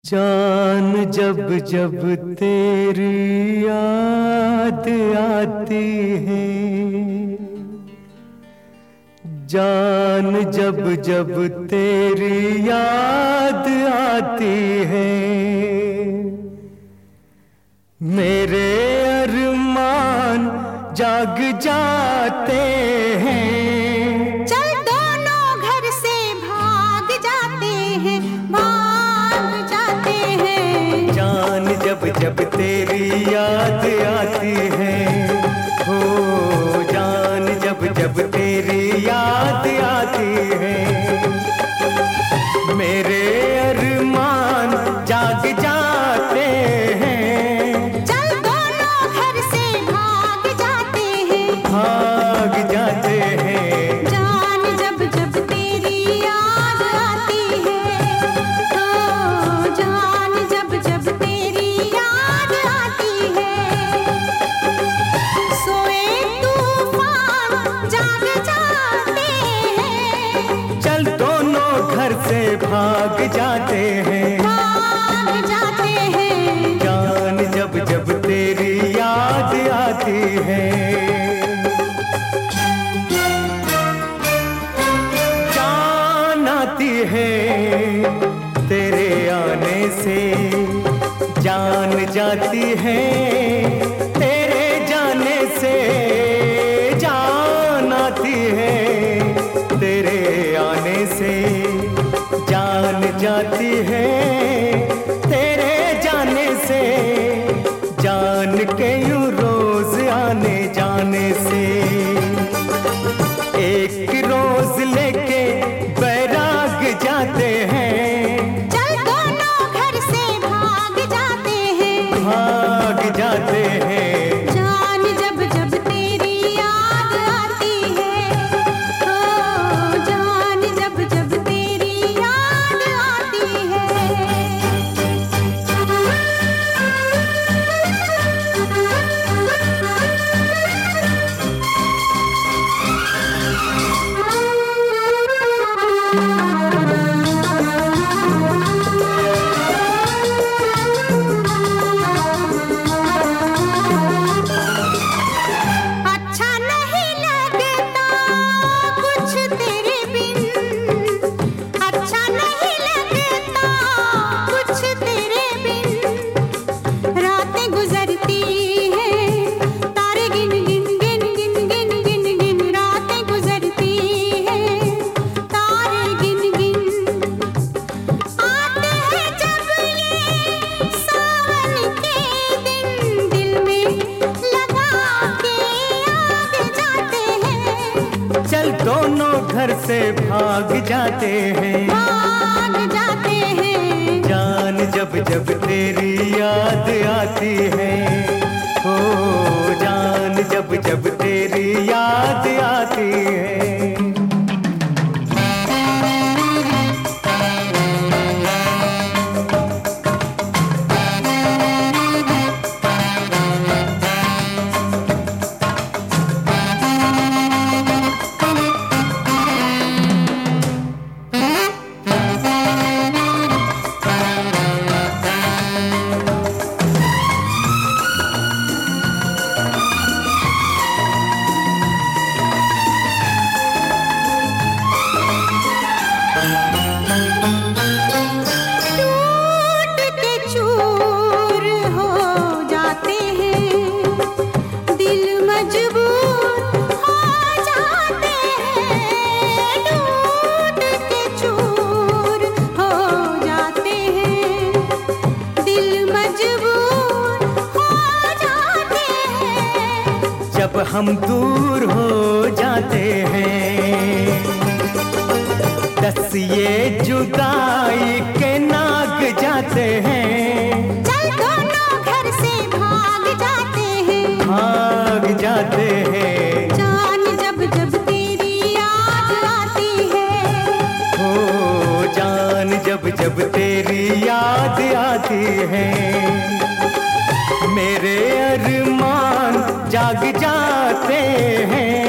जान जब जब तेरी याद आती है, जान जब जब तेरी याद आती है, मेरे अरमान जाग जाते हैं। चल दोनों घर से भाग जाते हैं, भाग जाते हैं। जान जब जब तेरी याद आती है, हो जान जब जब तेरी याद आती है, मेरे अरमान जाग जाते हैं। चल दोनों घर से भाग जाते हैं, भाग जाते हैं। जान जब जब तेरी याद आती है, ओ जान जब जब तेरी याद आती है। सोए तूफान जाग जाते हैं, चल दोनों घर से भाग जाते हैं, भाग जाते हैं। जान जब जब तेरी याद आती है। जान आती है तेरे आने से, जान जाती है तेरे जाने से। जान आती है तेरे आने से, जान जाती है तेरे जाने से। जान के यूं रोज आने जाने से, एक रोज लेके बैराग जाते हैं। चल दोनों घर से भाग जाते हैं, भाग जाते हैं। जान जब जब तेरी याद आती है, ओ जान जब जब तेरी याद आती अच्छा नहीं लगता कुछ तेरे बिन, अच्छा नहीं लगता कुछ तेरे बिन। रातें गुजरती हैं तारे गिन गिन गिन गिन गिन गिन गिन। रातें गुजरती हैं तारे गिन गिन। आते हैं जब ये सावन के दिन, दिल में लगा के याद जाते हैं। चल दोनों घर से भाग जाते हैं, भाग जाते हैं। जान जब जब तेरी याद आती है, हो जान जब जब तेरी याद आती है। टूट के चूर हो जाते हैं, दिल मजबूर हो जाते हैं। टूट के चूर हो जाते हैं, दिल मजबूर हो जाते हैं। जब हम दूर हो जाते हैं, दस ये जुदाई के नाग जाते हैं। चल दोनों घर से भाग जाते हैं, भाग जाते हैं। जान जब जब तेरी याद आती है, हो जान जब जब तेरी याद आती है, मेरे अरमान जाग जाते हैं।